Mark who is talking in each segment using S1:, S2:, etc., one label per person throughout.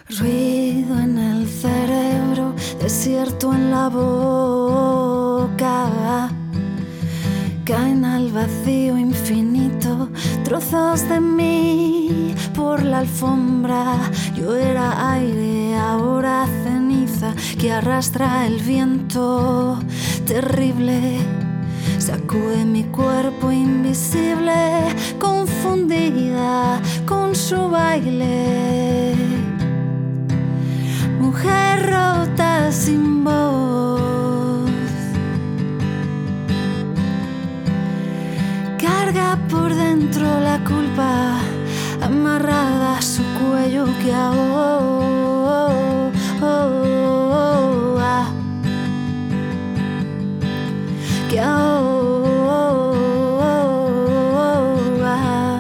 S1: Ruido en el cerebro, desierto en la boca. Caen al vacío infinito trozos de mí por la alfombra. Yo era aire, ahora ceniza que arrastra el viento terrible. Sacude mi cuerpo invisible, confundida con su baile. Mujer rota sin voz, carga por dentro la culpa, amarrada a su cuello que ahoga. Que ahoga.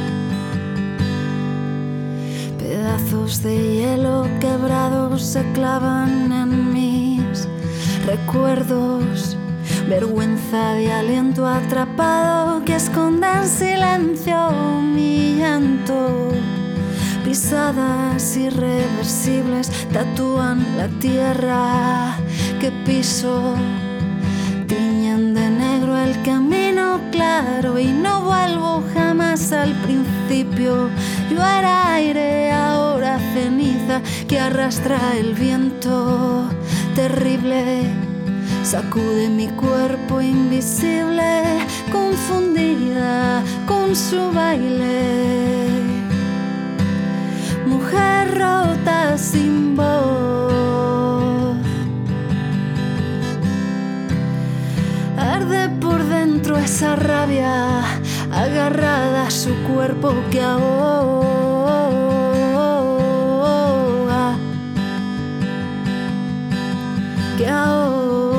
S1: Pedazos de hielo quebrados se clavan en mis recuerdos. Vergüenza de aliento atrapado que esconde en silencio mi llanto. Pisadas irreversibles tatúan la tierra que piso. Tiñen de negro el camino claro y no vuelvo jamás al principio. Yo era aire, ahora ceniza que arrastra el viento terrible. Sacude mi cuerpo invisible, confundida con su baile. Mujer rota sin voz, arde por dentro esa rabia, agarrada a su cuerpo que ahoga. Que ahoga.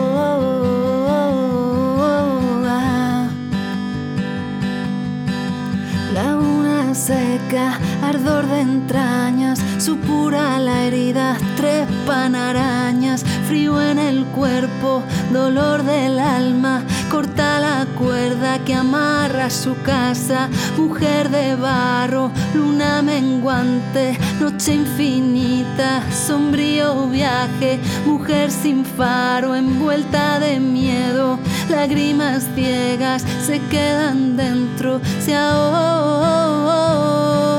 S1: Laguna seca, ardor de entrañas, supura la herida, trepan arañas, frío en el cuerpo, dolor del alma, corta la cuerda que amarra su casa, mujer de barro, luna menguante, noche infinita, sombrío viaje, mujer sin faro, envuelta de miedo, lágrimas ciegas se quedan dentro, se ahoga.